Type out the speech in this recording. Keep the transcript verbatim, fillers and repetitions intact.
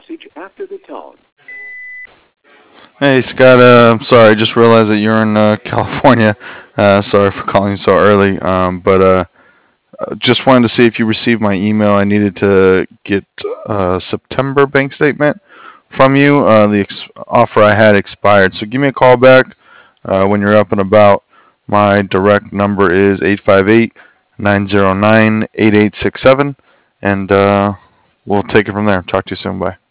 message after the tone. Hey Scott, uh, I'm sorry, I just realized that you're in uh, California. Uh, sorry for calling you so early, um, but uh, just wanted to see if you received my email. I needed to get a September bank statement from you. Uh, the ex- offer I had expired, so give me a call back uh, when you're up and about. My direct number is eight five eight, nine zero nine, eight eight six seven, and uh, we'll take it from there. Talk to you soon. Bye.